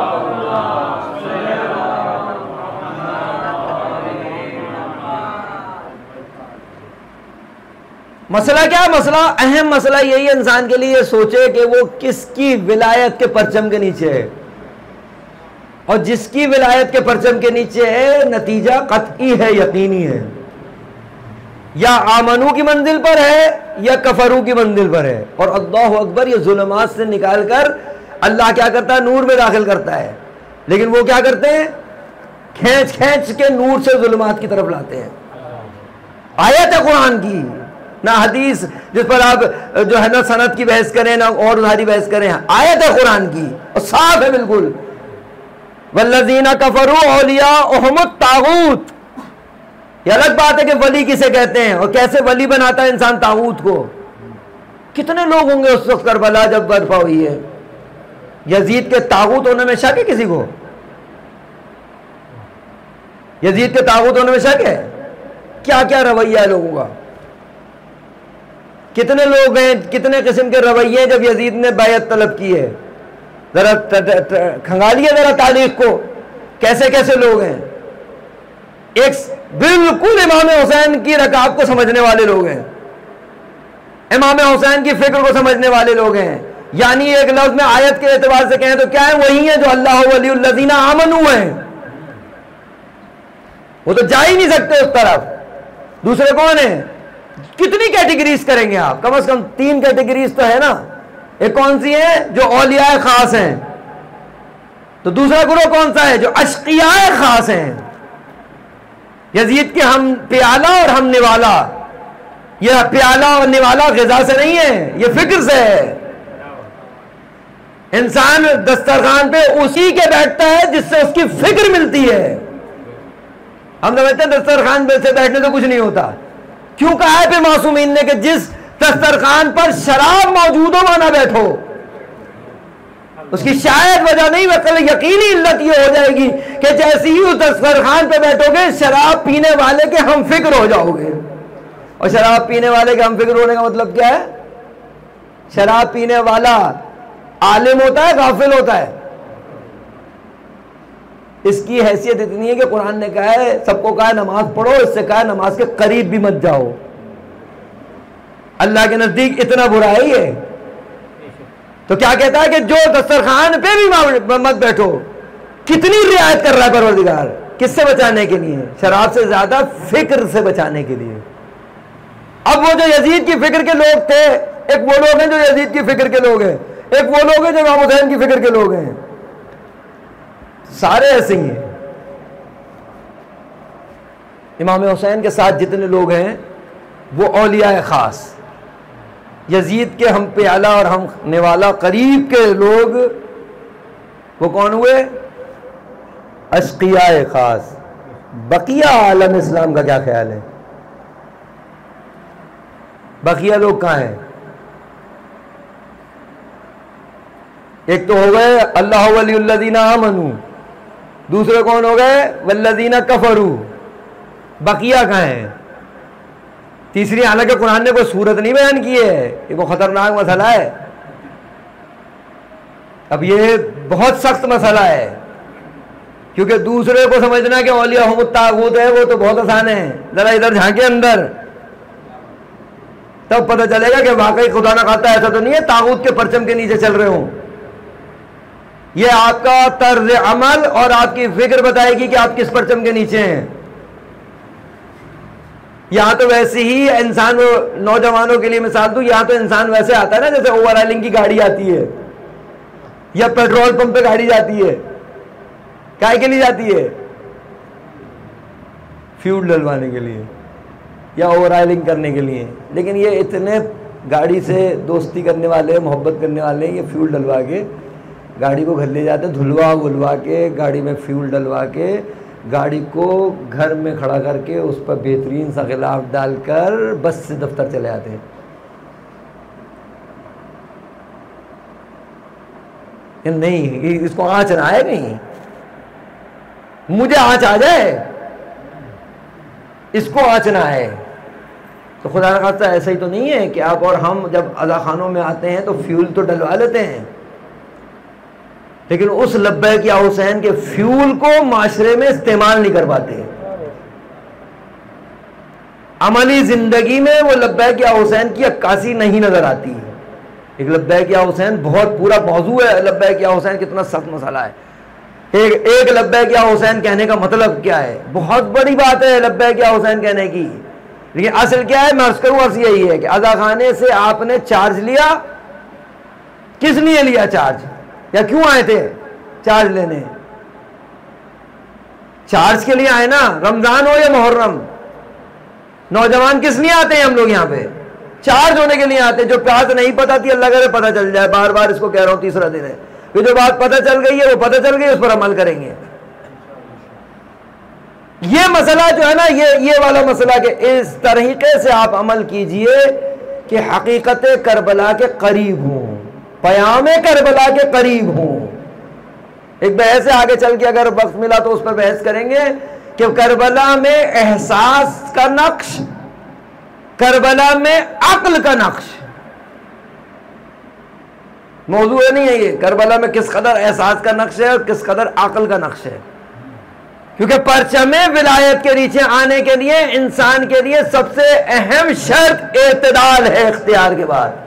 मसला क्या है? मसला, अहम मसला यही है इंसान के लिए सोचे कि वो किसकी विलायत के परचम के नीचे है, और जिसकी विलायत के परचम के नीचे है नतीजा कतई है, यकीनी है। या आमनू की मंजिल पर है या कफरू की मंजिल पर है। और अल्लाह अकबर, ये जुल्मात से निकाल कर अल्लाह क्या करता है? नूर में दाखिल करता है। लेकिन वो क्या करते हैं? खींच खींच के नूर से जुल्मात की तरफ लाते हैं। आयत है कुरान की, ना हदीस जिस पर आप जो है ना सनद की बहस करें, ना और उधारी बहस करें। आयत है कुरान की और साफ है बिल्कुल। वल्लज़ीना कफरू औलियाउहुमुत तागूत। ये अलग बात है कि वली किसे कहते हैं और कैसे वली बनाता है इंसान तागूत को। कितने लोग होंगे उस वक्त करबला जब बर्फा हुई है? यजीद के तागूत होने में शक है किसी को? यजीद के तागूत होने में शक है? क्या क्या रवैया है लोगों का, कितने लोग हैं, कितने किस्म के रवैये जब यजीद ने बैयत तलब की है। जरा खंगालिए जरा तारीख को, कैसे कैसे लोग हैं। एक बिल्कुल इमाम हुसैन की रकाब को समझने वाले लोग हैं, इमाम हुसैन की फिक्र को समझने वाले लोग हैं। यानी एक लफ्ज में आयत के एतबार से कहें तो क्या है, वही है जो अल्लाह वलियुल्लज़ीना आमनू हैं। वो तो जा ही नहीं सकते उस तरफ। दूसरे कौन है? कितनी कैटेगरीज करेंगे आप? कम से कम 3 कैटेगरीज तो है ना। एक कौन सी है? जो औलिया खास हैं। तो दूसरा ग्रोह कौन सा है? जो अशकिया खास हैं। यजीद के हम प्याला और हम निवाला, यह प्याला और निवाला ग़िज़ा से नहीं है, यह फिक्र से है। इंसान दस्तरखान पे उसी के बैठता है जिससे उसकी फिक्र मिलती है। हम समझते हैं दस्तरखान पे से बैठने से कुछ नहीं होता। क्यों कहा है फिर मासूमीन ने कि जिस दस्तरखान पर शराब मौजूद हो वहां ना बैठो? उसकी शायद वजह नहीं, वकल यकीनी इल्लत ये हो जाएगी कि जैसे ही उस दस्तरखान पे बैठोगे शराब पीने वाले के हम फिक्र हो जाओगे। और शराब पीने वाले के हम फिक्र होने का मतलब क्या है? शराब पीने वाला आलिम होता है, गाफिल होता है? इसकी हैसियत इतनी है कि कुरान ने कहा है, सबको कहा है नमाज पढ़ो, इससे कहा है नमाज के करीब भी मत जाओ। अल्लाह के नजदीक इतना बुरा है ये। तो क्या कहता है कि जो दस्तरखान पे भी मत बैठो। कितनी रियायत कर रहा है परवरदिगार, किससे बचाने के लिए? शराब से ज्यादा फिक्र से बचाने के लिए। अब वो जो यजीद की फिक्र के लोग थे, एक वो लोग हैं जो यजीद की फिक्र के लोग हैं, एक वो लोग हैं जो इमाम हुसैन की फिक्र के लोग हैं। सारे ऐसे ही हैं। इमाम हुसैन के साथ जितने लोग हैं वो औलिया खास, यजीद के हम प्याला और हम निवाला करीब के लोग, वो कौन हुए? अशकिया खास। बकिया आलम इस्लाम का क्या ख्याल है? बकिया लोग कहाँ हैं? एक तो हो गए अल्लाह वलियुल्लज़ीना आमनू, दूसरे कौन हो गए? वल्लज़ीना कफरू। बकिया कहाँ है? तीसरी, हालांकि कुरान ने कोई सूरत नहीं बयान की है, ये कोई खतरनाक मसला है। अब ये बहुत सख्त मसला है, क्योंकि दूसरे को समझना कि औलिया हुमुत तागूत है वो तो बहुत आसान है। जरा इधर झांके अंदर, तब पता चलेगा कि वाकई खुदा ना खाता ऐसा तो नहीं है तागूत के परचम के नीचे चल रहे हो। ये आपका तर्ज अमल और आपकी फिक्र बताएगी कि आप किस परचम के नीचे हैं। यहां तो वैसे ही इंसान, नौजवानों के लिए मिसाल दूं, यहां तो इंसान वैसे आता है ना जैसे ओवरऑलिंग की गाड़ी आती है या पेट्रोल पंप पे गाड़ी जाती है। काय के लिए जाती है? फ्यूल डलवाने के लिए या ओवरऑलिंग करने के लिए। लेकिन ये इतने गाड़ी से दोस्ती करने वाले, मोहब्बत करने वाले, ये फ्यूल डलवा के गाड़ी को घर ले जाते, धुलवा वुलवा के गाड़ी में फ्यूल डलवा के गाड़ी को घर में खड़ा करके उस पर बेहतरीन सा गिलाफ डालकर बस से दफ्तर चले जाते हैं। नहीं, इसको आँच ना आए, नहीं मुझे आँच आ जाए, इसको आँच ना आए। तो खुदा ना खास्ता ऐसा ही तो नहीं है कि आप और हम जब अज़ाखानों में आते हैं तो फ्यूल तो डलवा लेते हैं, लेकिन उस लब्बैक या हुसैन के फ्यूल को माशरे में इस्तेमाल नहीं कर पाते। अमली जिंदगी में वो लब्बैक या हुसैन की अक्कासी नहीं नजर आती है। एक लब्बैक या हुसैन बहुत पूरा मौजू है। लब्बैक या हुसैन कितना सख्त मसला है। एक लब्बैक या हुसैन कहने का मतलब क्या है? बहुत बड़ी बात है लब्बैक या हुसैन कहने की। लेकिन असल क्या है? मैं अर्ज करूं, अर्ज यही है कि अज़ाखाने से आपने चार्ज लिया, किस लिए लिया चार्ज, या क्यों आए थे चार्ज लेने? चार्ज के लिए आए ना, रमजान हो या मुहर्रम। नौजवान किस लिए आते हैं हम लोग यहाँ पे? चार्ज होने के लिए आते हैं। जो बात नहीं पता थी अल्लाह करे पता चल जाए। बार बार इसको कह रहा हूं, तीसरा दिन है कि जो बात पता चल गई है वो पता चल गई, उस पर अमल करेंगे। ये मसला जो है ना, ये वाला मसला कि इस तरीके से आप अमल कीजिए कि हकीकत करबला के करीब हों, पयाम करबला के करीब हों। एक बहस है, आगे चल के अगर वक्त मिला तो उस पर बहस करेंगे कि करबला में एहसास का नक्श, करबला में अक्ल का नक्श। मौजू नहीं है ये करबला में किस कदर एहसास का नक्श है और किस कदर अक्ल का नक्श है। क्योंकि परचमे विलायत के नीचे आने के लिए इंसान के लिए सबसे अहम शर्त एतदाल है इख्तियार के बाद,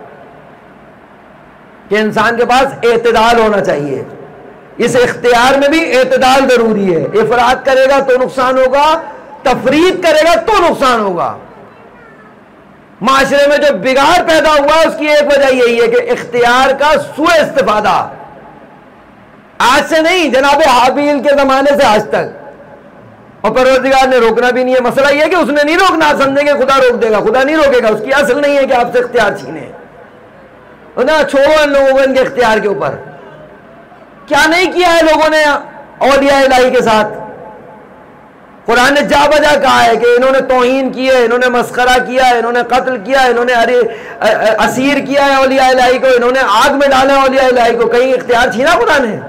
कि इंसान के पास एतदाल होना चाहिए। इस इख्तियार में भी एतदाल जरूरी है। इफरात करेगा तो नुकसान होगा, तफरीद करेगा तो नुकसान होगा। माशरे में जो बिगाड़ पैदा हुआ उसकी एक वजह यही है कि इख्तियार का सुए इस्तिफादा, आज से नहीं, जनाब हाबील के जमाने से आज तक, और परवरदिगार ने रोकना भी नहीं है। मसला यह है कि उसने नहीं रोकना, समझेंगे खुदा रोक देगा, खुदा नहीं रोकेगा। उसकी असल नहीं है कि आपसे इख्तियार छीने ना, छोड़ो इन लोगों के इख्तियार के ऊपर। क्या नहीं किया है लोगों ने औलिया इलाही के साथ। कुरान ने जा बजा कहा है कि इन्होंने तौहीन की है, इन्होंने मस्खरा किया है, इन्होंने कत्ल किया है, इन्होंने असीर किया है औलिया इलाही को, इन्होंने आग में डाला है औलिया इलाही को। कहीं इख्तियार छीना खुदा ने?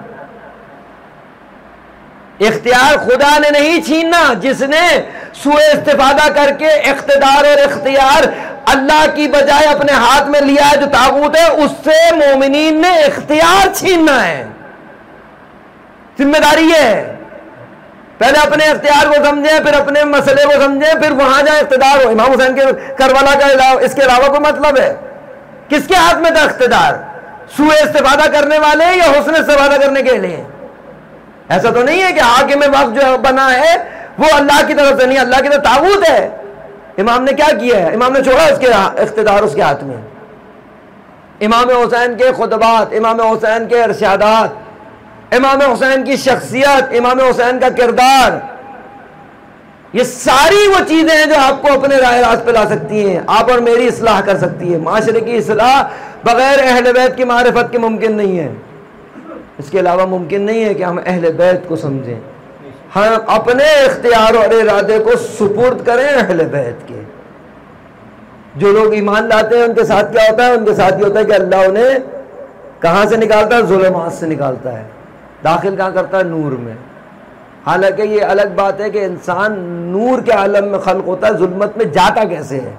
इख्तियार खुदा ने नहीं छीनना। जिसने सुए इस्तिफादा करके इख्तिदार और इख्तियार अल्लाह की बजाय अपने हाथ में लिया है, जो तागूत है, उससे मोमिनीन ने इख्तियार छीनना है। जिम्मेदारी है, पहले अपने इख्तियार को समझें, फिर अपने मसले को समझें, फिर वहां जाए इख्तिदार हो। इमाम हुसैन के करबला का इसके अलावा कोई मतलब है? किसके हाथ में था इख्तिदार? सुए इस्तिफादा करने वाले या हुस्न इस्तिफादा करने के लिए? ऐसा तो नहीं है कि हाकिम वक्त जो बना है वो अल्लाह की तरफ से नहीं, अल्लाह की तरफ ताबूत है। इमाम ने क्या किया है? इमाम ने छोड़ा उसके इख्तिदार उसके हाथ में। इमाम हुसैन के खुतबात, इमाम हुसैन के इरशादात, इमाम हुसैन की शख्सियत, इमाम हुसैन का किरदार, ये सारी वो चीजें हैं जो आपको अपने राह रास्त पे ला सकती हैं, आप और मेरी इस्लाह कर सकती है। माशरे की इस्लाह बगैर अहले बैत की मारिफत के मुमकिन नहीं है। इसके अलावा मुमकिन नहीं है कि हम अहले बैत को समझें। हम अपने इख्तियार और इरादे को सुपुर्द करें अहले बैत के। जो लोग ईमान लाते हैं उनके साथ क्या होता है? उनके साथ ये होता है कि अल्लाह उन्हें कहां से निकालता है? ज़ुल्मात से निकालता है, दाखिल कहां करता है? नूर में। हालांकि ये अलग बात है कि इंसान नूर के आलम में खल्क होता है, जुल्मत में जाता कैसे है?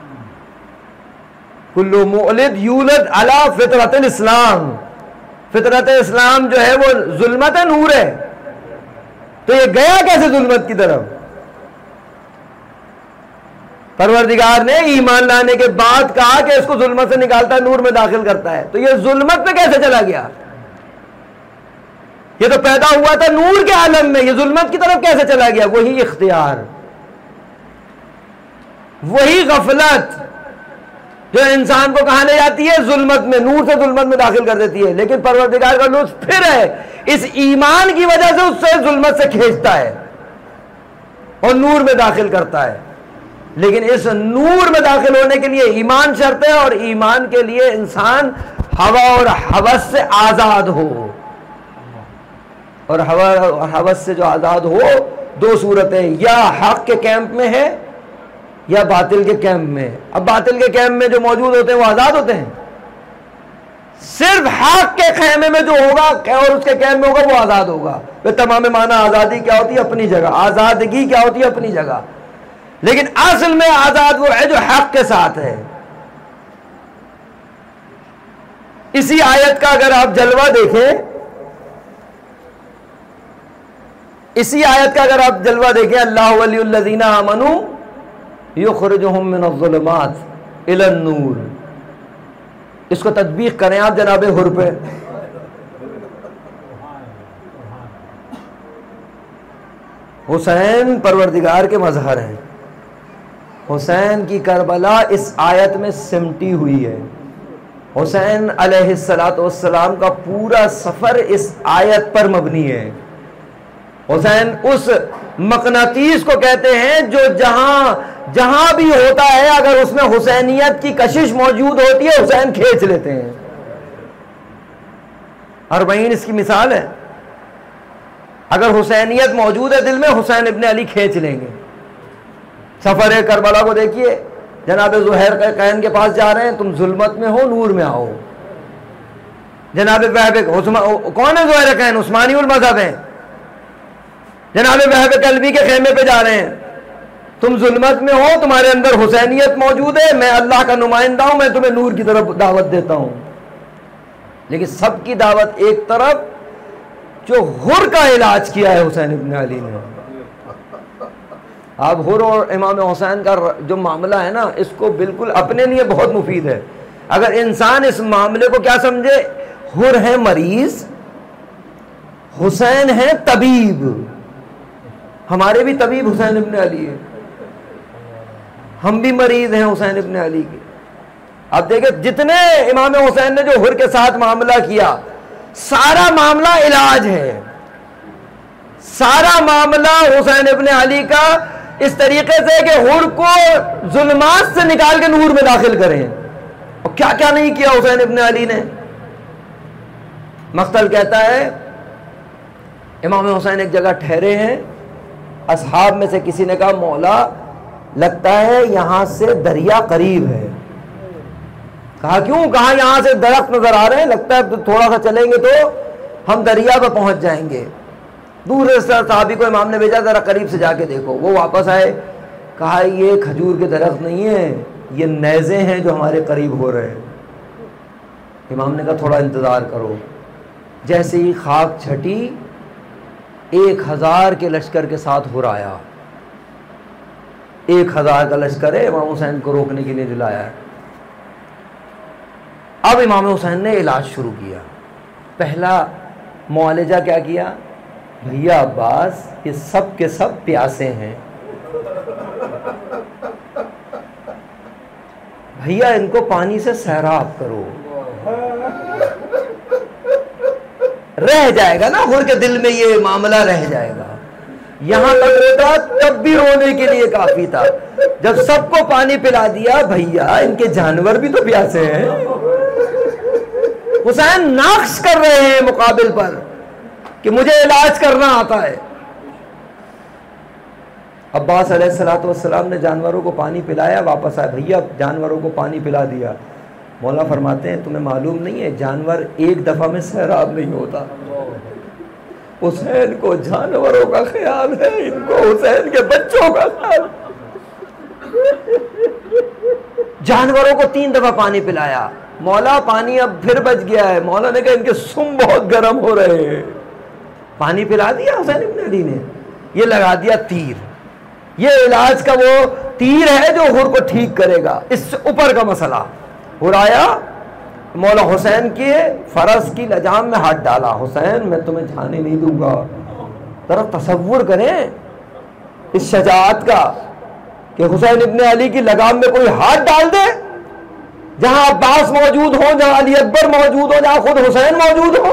कुल्लु मुलिद यूलद अला फितरतल इस्लाम, फितरत इस्लाम जो है वो जुल्मत है, नूर है। तो ये गया कैसे जुल्मत की तरफ? परवरदिगार ने ईमान लाने के बाद कहा कि इसको जुल्मत से निकालता है, नूर में दाखिल करता है। तो ये जुल्मत में कैसे चला गया? ये तो पैदा हुआ था नूर के आलम में, ये जुल्मत की तरफ कैसे चला गया? वही इख्तियार, वही गफलत जो इंसान को कहां ले जाती है? जुल्मत में, नूर से जुल्मत में दाखिल कर देती है। लेकिन परवरदिगार का लुत्फ फिर है, इस ईमान की वजह से उससे जुल्मत से खींचता है और नूर में दाखिल करता है। लेकिन इस नूर में दाखिल होने के लिए ईमान शर्त है, और ईमान के लिए इंसान हवा और हवस से आजाद हो। और हवा और हवस से जो आजाद हो, दो सूरतें, या हक के कैंप में है या बातिल के कैंप में। अब बातिल के कैंप में जो मौजूद होते हैं वो आजाद होते हैं। सिर्फ हक के खेमे में जो होगा और उसके कैंप में होगा वो आजाद होगा। वे तमाम माना आजादी क्या होती है? अपनी जगह। आजादगी क्या होती है? अपनी जगह। लेकिन असल में आजाद वो है जो हक के साथ है। इसी आयत का अगर आप जलवा देखें, इसी आयत का अगर आप जलवा देखें, अल्लाह वलियुल्लज़ीना आमनू युखरिजुहुम मिनज़्ज़ुलुमात इलन नूर, इसको तदबीक करें आप जनाबे हुर पे। हुसैन परवरदिगार के मजहर हैं। हुसैन की करबला इस आयत में सिमटी हुई है। हुसैन अलैहिस्सलातु वस्सलाम का पूरा सफर इस आयत पर मबनी है। हुसैन उस मकनातीस को कहते हैं जो जहां भी होता है, अगर उसमें हुसैनियत की कशिश मौजूद होती है, हुसैन खींच लेते हैं। अरबईन इसकी मिसाल है। अगर हुसैनियत मौजूद है दिल में, हुसैन इब्ने अली खींच लेंगे। सफर करबला को देखिए, जनाब ज़ुहैर कैन के पास जा रहे हैं, तुम जुल्मत में हो, नूर में आओ। जनाब कौन है ज़ुहैर कैन? उस्मानी उल मज़हब है। जनाब वहब कल्बी के खेमे पे जा रहे हैं, तुम जुल्मत में हो, तुम्हारे अंदर हुसैनियत मौजूद है, मैं अल्लाह का नुमाइंदा हूं, मैं तुम्हें नूर की तरफ दावत देता हूं। लेकिन सबकी दावत एक तरफ, जो हुर का इलाज किया है हुसैन इब्न अली ने। अब हुर और इमाम हुसैन का जो मामला है ना, इसको बिल्कुल अपने लिए बहुत मुफीद है। अगर इंसान इस मामले को क्या समझे, हुर है मरीज, हुसैन है तबीब। हमारे भी तबीब हुसैन इब्न अली है, हम भी मरीज हैं हुसैन इब्न अली के। अब देखिए जितने इमाम हुसैन ने जो हुर के साथ मामला किया, सारा मामला इलाज है, सारा मामला हुसैन इब्न अली का इस तरीके से कि हुर को जुल्मात से निकाल के नूर में दाखिल करें। और क्या क्या नहीं किया हुसैन इब्न अली ने। मख्तल कहता है इमाम हुसैन एक जगह ठहरे हैं, असहाब में से किसी ने कहा मौला लगता है यहां से दरिया करीब है। कहा क्यों? कहा यहां से दरख्त नजर आ रहे हैं, लगता है तो थोड़ा सा चलेंगे तो हम दरिया पर पहुंच जाएंगे। दूसरे साहबी को इमाम ने भेजा, जरा करीब से जाके देखो। वो वापस आए, कहा ये खजूर के दरख्त नहीं है, ये नेज़े हैं जो हमारे करीब हो रहे हैं। इमाम ने कहा थोड़ा इंतजार करो। जैसे ही खाक छटी, 1000 के लश्कर के साथ हुर आया। 1000 का लश्कर है, इमाम हुसैन को रोकने के लिए दिलाया है। अब इमाम हुसैन ने इलाज शुरू किया। पहला मुआलजा क्या किया? भैया अब्बास ये सब के सब प्यासे हैं, भैया इनको पानी से सैराब करो। रह जाएगा ना हुर के दिल में, ये मामला रह जाएगा। यहां तक होता तब भी रोने के लिए काफी था। जब सबको पानी पिला दिया, भैया इनके जानवर भी तो प्यासे हैं। हुसैन नाक्स कर रहे हैं मुकाबिल पर कि मुझे इलाज करना आता है। अब्बास अलैहिस्सलाम ने जानवरों को पानी पिलाया, वापस आया, भैया जानवरों को पानी पिला दिया। मौला फरमाते हैं तुम्हें मालूम नहीं है, जानवर एक दफा में सैराब नहीं होता। हुसैन को जानवरों का ख्याल है, इनको हुसैन के बच्चों का ख्याल। जानवरों को 3 दफा पानी पिलाया। मौला पानी अब फिर बच गया है। मौला ने कहा इनके सुम बहुत गर्म हो रहे हैं। पानी पिला दिया हुसैन इब्न अली ने, ये लगा दिया तीर। ये इलाज का वो तीर है जो हुर को ठीक करेगा। इससे ऊपर का मसला हुर आया, मौला हुसैन के फरस की लजाम में हाथ डाला। हुसैन मैं तुम्हें जाने नहीं दूंगा। जरा तसव्वुर करें इस शजाअत का कि हुसैन इब्न अली की लगाम में कोई हाथ डाल दे। जहां अब्बास मौजूद हो, जहां अली अकबर मौजूद हो, जहां खुद हुसैन मौजूद हो।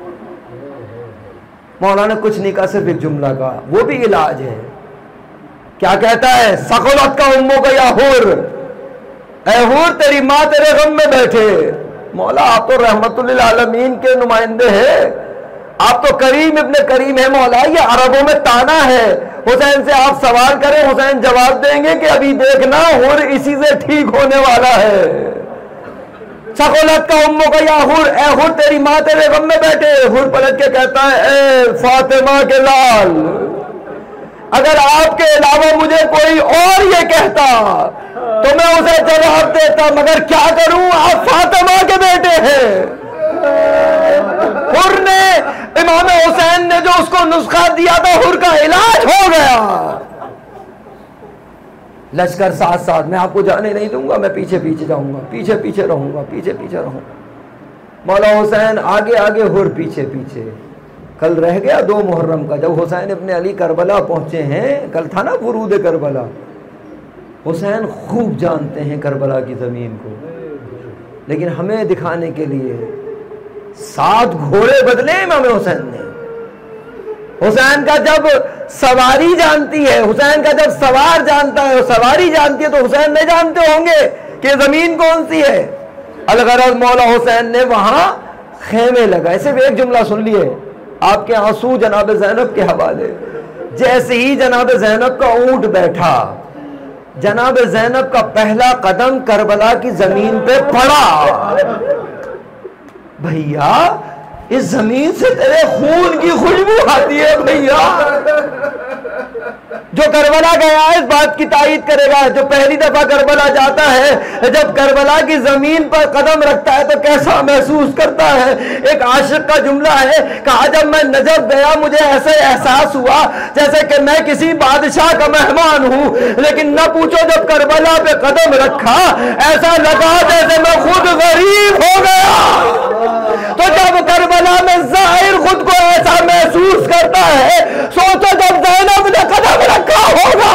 मौला ने कुछ नहीं कहा, सिर्फ एक जुमला कहा, वो भी इलाज है। क्या कहता है? सकुलत का उम्मों का या हुर, ऐ हुर तेरी माँ तेरे गम में बैठे। मौला आप तो रहमतुल्लिल आलमीन के नुमाइंदे हैं, आप तो करीम इब्न करीम है। मौला ये अरबों में ताना है, हुसैन से आप सवाल करें, हुसैन जवाब देंगे कि अभी देखना हुर इसी से ठीक होने वाला है। सकुलत का उम्मों का या हुर, ऐ हुर तेरी माँ तेरे गम में बैठे। हुर पलट के कहता है ए फातिमा के लाल, अगर आपके अलावा मुझे कोई और ये कहता तो मैं उसे जवाब देता, मगर क्या करूं, आप फातिमा के बेटे हैं। हुर ने, इमाम हुसैन ने जो उसको नुस्खा दिया था, हुर का इलाज हो गया। लश्कर साथ साथ, मैं आपको जाने नहीं दूंगा, मैं पीछे पीछे जाऊंगा, पीछे पीछे रहूंगा, पीछे पीछे रहूंगा। मौला हुसैन आगे आगे, हुर पीछे पीछे। कल रह गया 2 मुहर्रम का, जब हुसैन इब्न अली करबला पहुंचे हैं। कल था ना वुरूद करबला। हुसैन खूब जानते हैं करबला की ज़मीन को, लेकिन हमें दिखाने के लिए 7 घोड़े बदले इमाम हुसैन ने। हुसैन का जब सवारी जानती है, हुसैन का जब सवार जानता है, सवारी जानती है, तो हुसैन नहीं जानते होंगे कि ज़मीन कौन सी है। अलगरज मौला हुसैन ने वहां खेमे लगाए। सिर्फ एक जुमला सुन लिए, आपके आंसू जनाब ज़ैनब के हवाले। जैसे ही जनाब ज़ैनब का ऊंट बैठा, जनाब ज़ैनब का पहला कदम करबला की जमीन पे पड़ा। भैया इस जमीन से तेरे खून की खुशबू आती है भैया। जो करबला गया है इस बात की तायीद करेगा, जो पहली दफा करबला जाता है, जब करबला की जमीन पर कदम रखता है तो कैसा महसूस करता है। एक आशिक का जुमला है, कहा जब मैं नजब गया मुझे ऐसे एहसास हुआ जैसे कि मैं किसी बादशाह का मेहमान हूं, लेकिन न पूछो जब करबला पे कदम रखा ऐसा लगा जैसे मैं खुद गरीब हो गया। तो जब करबला में जाहिर खुद को ऐसा महसूस करता है, सोचो जब ज़ैनब ने कदम रखा होगा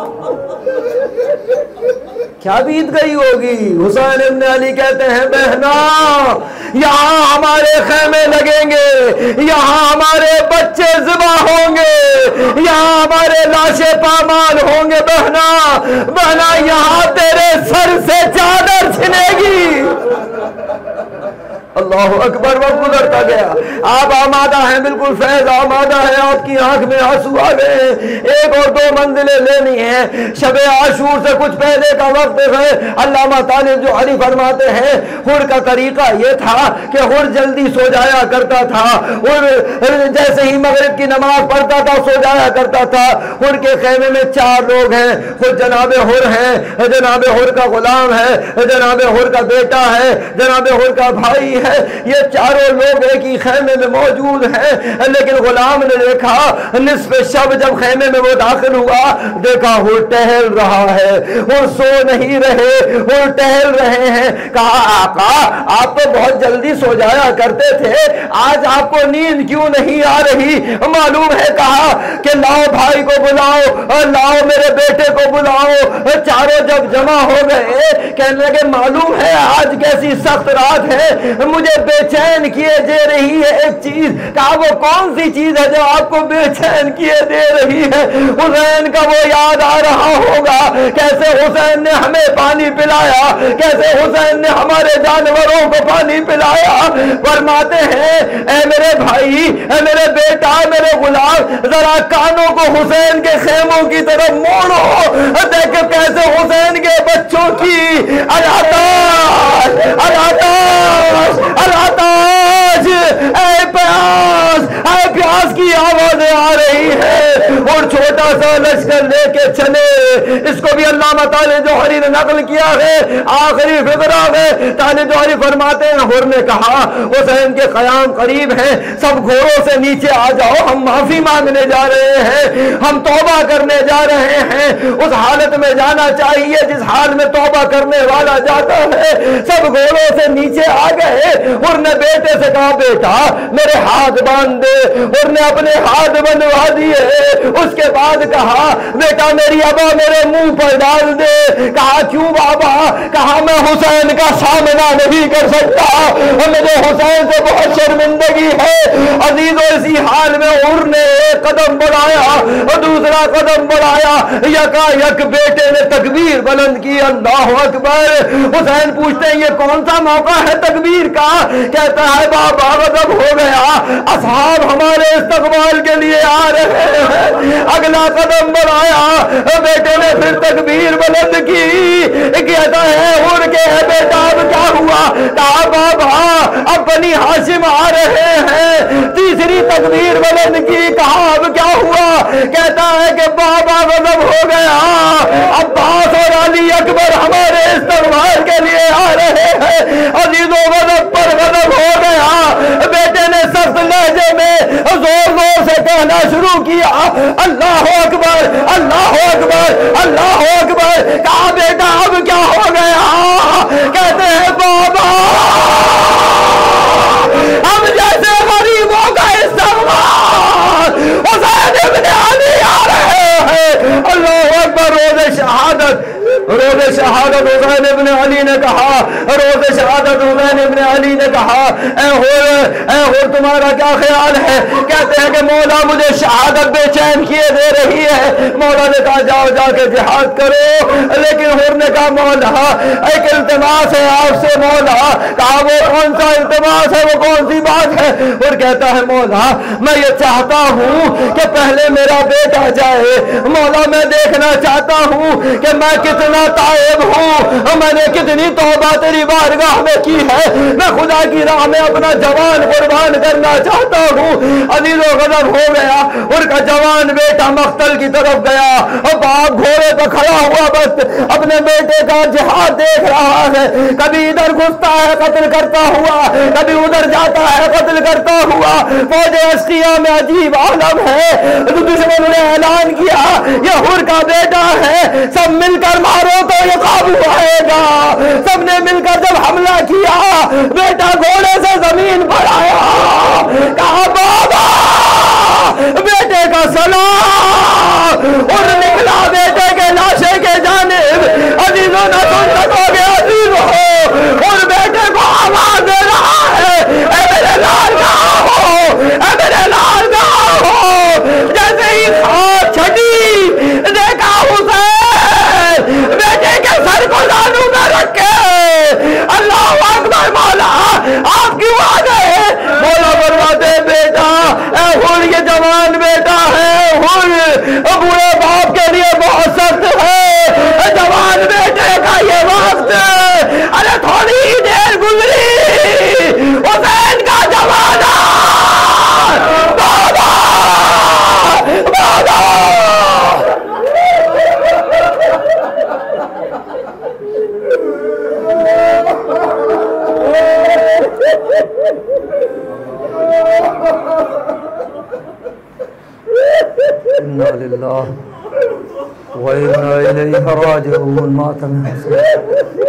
क्या बीत गई होगी। हुसैन इब्न अली कहते हैं बहना यहाँ हमारे खेमे लगेंगे, यहाँ हमारे बच्चे ज़िबा होंगे, यहाँ हमारे लाशें पामाल होंगे। बहना बहना यहाँ तेरे सर से चादर छिनेगी। अल्लाह अकबर। वक्त गुजरता गया, आप आमादा हैं, बिल्कुल फैज आमादा है, आपकी आंख में आंसू आ गए। एक और दो मंजिलें लेनी है। शबे आशूर से कुछ पहले का वक्त है। अल्लामा तालिब जो अली फरमाते हैं हुर का तरीका ये था कि हुर जल्दी सो जाया करता था। हुर जैसे ही मगरिब की नमाज पढ़ता था सो जाया करता था। हुर के खेमे में 4 लोग हैं। खुद जनाबे हुर हैं, जनाबे हुर का गुलाम है, जनाबे हुर का बेटा है, जनाबे हुर का भाई है। ये चारों लोग एक ही खेमे में मौजूद हैं। लेकिन गुलाम ने देखा निस्फ़े शब जब खेमे में वो दाखिल हुआ, देखा हुर टहल रहा है, हुर सो नहीं रहे, हुर टहल रहे हैं। कहा आका आप तो बहुत जल्दी सो जाया करते थे, आज आपको नींद क्यों नहीं आ रही। मालूम है कहा कि लाओ भाई को बुलाओ, लाओ मेरे बेटे को बुलाओ। चारों जब जमा हो गए कहने लगे मालूम है आज कैसी सख्त रात है, मुझे बेचैन किए दे रही है एक चीज। कहा वो कौन सी चीज है जो आपको बेचैन किए दे रही है। हुसैन का वो याद आ रहा होगा, कैसे हुसैन ने हमें पानी पिलाया, कैसे हुसैन ने हमारे जानवरों को पानी पिलाया। फरमाते हैं ऐ मेरे भाई, ऐ मेरे बेटा, मेरे गुलाम, जरा कानों को हुसैन के खेमों की तरफ मोड़ो, देख कैसे हुसैन के बच्चों की अलाताज अलाताज अलाताज ऐ प्यास की आवाजें आ रही है। और छोटा सा लश्कर लेके चले। इसको भी अल्लामा तालिब जोहरी ने नकल किया है। आखिरी फिक्रा है तालिब जोहरी फरमाते हैं हुर ने कहा हुसैन के क़याम करीब है, सब घोड़ों से नीचे आ जाओ, हम माफी मांगने जा रहे हैं, हम तौबा करने जा रहे हैं। उस हालत में जाना चाहिए जिस हाल में तौबा करने वाला जाता है। सब घोड़ों से नीचे आ गए। हुर ने बेटे से कहा बेटा मेरे हाथ बांध दे। हुर ने अपने हाथ बंधवा दिए। उसके बाद कहा बेटा मेरी अबा मेरे मुंह पर डाल दे। कहा क्यों बाबा। कहा मैं हुसैन का सामना नहीं कर सकता, मुझे हुसैन से बहुत शर्मिंदगी है। अजीजों इसी हाल में हुर ने एक कदम बढ़ाया और दूसरा कदम बढ़ाया, यकायक बेटे ने तकबीर बुलंद की, अल्लाह अकबर। हुसैन पूछते हैं ये कौन सा मौका है तकबीर का। कहता है बाबा गजब हो गया, असहाब हमारे इस्तकबाल के लिए आ रहे हैं। अगला कदम बढ़ाया, बेटे ने फिर तकबीर बुलंद की। कहता है हुर के बेटा अब क्या हुआ। कहा बाबा अब बनी हाशिम आ रहे हैं। तीसरी तकबीर बुलंद की। कहा अब क्या हुआ। कहता है कि बाबा गजब हो गया, अब्बास और अली अकबर हमारे इस्तकबाल के लिए आ रहे हैं। अजीजों गजब पर गजब हो गया। बेटे ने सख्त लहजे में जोर जोर से कहना शुरू किया अल्लाह अकबर अल्लाह अकबर अल्लाह अकबर। कहा बेटा अब क्या हो गया। कहते हैं बाबा हम जैसे गरीबों का इस्तेमाल हुसैन इब्न अली आ रहे हैं। अल्लाह अकबर। रोज़े शहादत हुसैन इब्न अली ने कहा, रोज़े शहादत हुसैन इब्न अली ने कहा ऐ हुर तुम्हारा क्या ख्याल है। कहते हैं कि मौला मुझे शहादत बेचैन किए दे रही है। मौला ने कहा जाओ जाके जिहाद करो। लेकिन हुर ने कहा मौला एक इल्तिमास है आपसे। मौला कहा वो कौन सा इल्तिमास है, वो कौन सी बात है। हुर कहता है मौला मैं ये चाहता हूँ कि पहले मेरा बेटा जाए। मौला मैं देखना चाहता हूँ कि मैं कितना कितना ताइब हूँ, मैंने कितनी तौबा तेरी बारगाह में की है। मैं खुदा की राह में अपना जवान कुर्बान करना चाहता हूँ। अजीज़ो गज़ब हो गया, उनका जवान बेटा मख्तल की तरफ गया और बाप घोड़े पर खड़ा हुआ बस अपने बेटे का जिहाद देख रहा है। कभी इधर घुसता है कत्ल करता हुआ, कभी उधर जाता है कत्ल करता हुआ। फौज अस्किया में अजीब आलम है। तो दुश्मन ने ऐलान किया ये हुर का बेटा है, सब मिलकर मारो तो ये काबू आएगा। सबने मिलकर जब हमला किया, बेटा घोड़े से जमीन पर आया, कहा बाबा बेटे का सलाम, और निकला बेटे के लाशे के जानिब। अजीजों ने सुन सकोगे अजीज हो, और बेटे को आवाज दे रहा है, ए मेरे लाल कहाँ हो, ए मेरे लाल कहाँ हो। जैसे ही खाट छटी, देखा हुसैन बेटे के सर को जानू में रखे। अल्लाह अकबर, मौला आप क्यों आ गए? मौला फरमाते बेटा हुर ये जवान बेटा है, हुर बुरे बाप के लिए बहुत सख्त है, जवान बेटे का ये वक्त। अरे थोड़ी ही देर गुजरी, हुसैन का जवाना बाबा बाबा। इन्ना लिल्लाह व इन्ना इलैहि राजिऊन। मातम